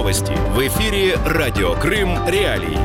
Новости. В эфире Радио Крым Реалии.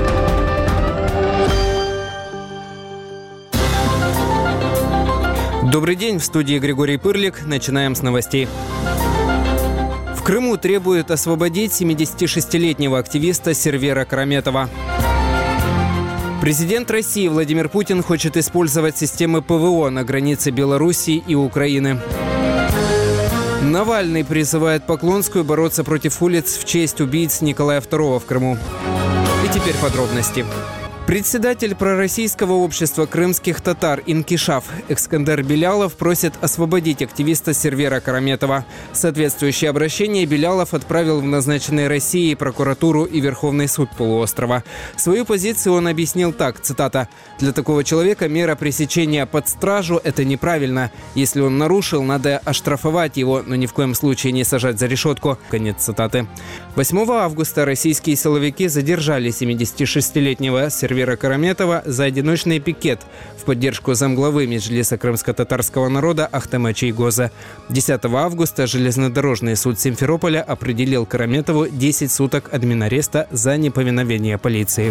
Добрый день, в студии Григорий Пырлик. Начинаем с новостей. В Крыму требуют освободить 76-летнего активиста Сервера Караметова. Президент России Владимир Путин хочет использовать системы ПВО на границе Белоруссии и Украины. Навальный призывает Поклонскую бороться против улиц в честь убийц Николая II в Крыму. И теперь подробности. Председатель пророссийского общества крымских татар Инкишаф Эскандер Белялов просит освободить активиста Сервера Караметова. Соответствующее обращение Белялов отправил в назначенные Россией прокуратуру и Верховный суд полуострова. Свою позицию он объяснил так, цитата: «Для такого человека мера пресечения под стражу – это неправильно. Если он нарушил, надо оштрафовать его, но ни в коем случае не сажать за решетку». Конец цитаты. 8 августа российские силовики задержали 76-летнего Сервера Караметова за одиночный пикет в поддержку замглавы Меджлиса крымско-татарского народа Ахтема Чейгоза. 10 августа железнодорожный суд Симферополя определил Караметову 10 суток админареста за неповиновение полиции.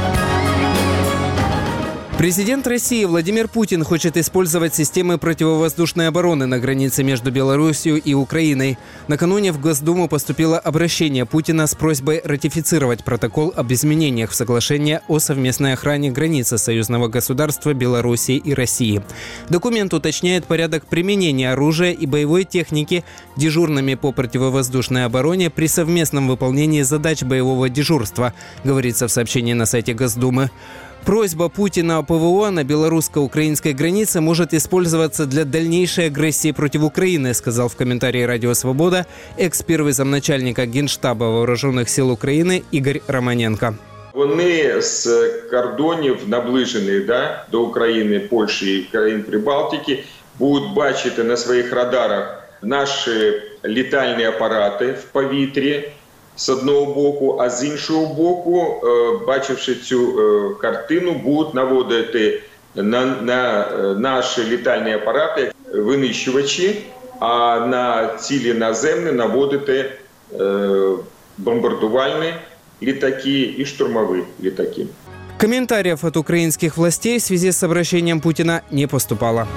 Президент России Владимир Путин хочет использовать системы противовоздушной обороны на границе между Белоруссией и Украиной. Накануне в Госдуму поступило обращение Путина с просьбой ратифицировать протокол об изменениях в соглашение о совместной охране границы союзного государства Белоруссии и России. Документ уточняет порядок применения оружия и боевой техники дежурными по противовоздушной обороне при совместном выполнении задач боевого дежурства, говорится в сообщении на сайте Госдумы. Просьба Путина о ПВО на белорусско-украинской границе может использоваться для дальнейшей агрессии против Украины, сказал в комментарии «Радио Свобода» экс-первый замначальника Генштаба Вооруженных сил України Ігор Романенко. Вони з кордонів наближених до України, Польщі і країн Прибалтики будуть бачити на своїх радарах наші літальні апарати в повітрі, з одного боку, а з іншого боку, бачивши цю картину, будуть наводити на наші літальні апарати винищувачі, а на цілі наземні наводити бомбардувальні літаки і штурмові літаки. Комментариев от украинских властей в связи с обращением Путина не поступало.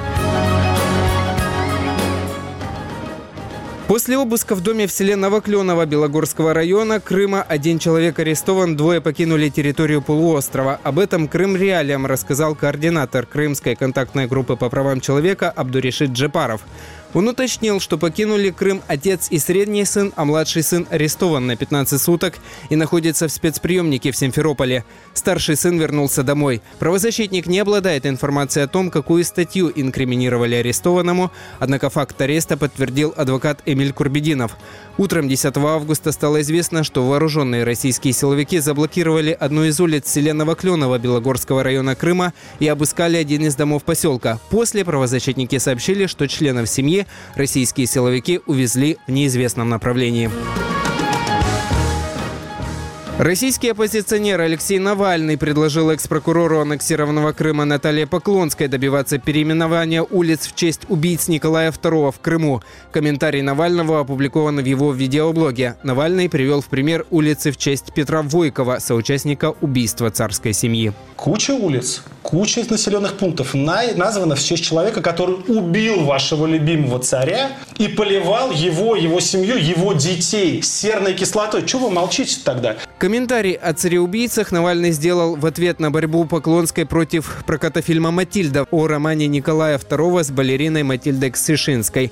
После обыска в доме в селе Новокленово Белогорского района Крыма 1 человек арестован, 2 покинули территорию полуострова. Об этом Крым Реалиям рассказал координатор Крымской контактной группы по правам человека Абдуришид Джепаров. Он уточнил, что покинули Крым отец и средний сын, а младший сын арестован на 15 суток и находится в спецприемнике в Симферополе. Старший сын вернулся домой. Правозащитник не обладает информацией о том, какую статью инкриминировали арестованному, однако факт ареста подтвердил адвокат Эмиль Курбединов. Утром 10 августа стало известно, что вооруженные российские силовики заблокировали одну из улиц в селе Новокленово Белогорского района Крыма и обыскали один из домов поселка. После правозащитники сообщили, что членов семьи российские силовики увезли в неизвестном направлении. Российский оппозиционер Алексей Навальный предложил экс-прокурору аннексированного Крыма Наталье Поклонской добиваться переименования улиц в честь убийц Николая II в Крыму. Комментарий Навального опубликован в его видеоблоге. Навальный привел в пример улицы в честь Петра Войкова, соучастника убийства царской семьи. Куча улиц, куча населенных пунктов названа в честь человека, который убил вашего любимого царя и поливал его семью, его детей серной кислотой. Чего вы молчите тогда? Комментарий о цареубийцах Навальный сделал в ответ на борьбу Поклонской против проката фильма «Матильда» о романе Николая II с балериной Матильдой Ксышинской.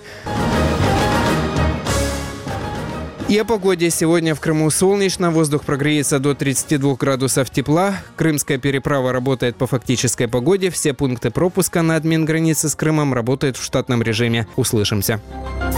И о погоде. Сегодня в Крыму солнечно, воздух прогреется до 32 градусов тепла. Крымская переправа работает по фактической погоде. Все пункты пропуска на админгранице с Крымом работают в штатном режиме. Услышимся.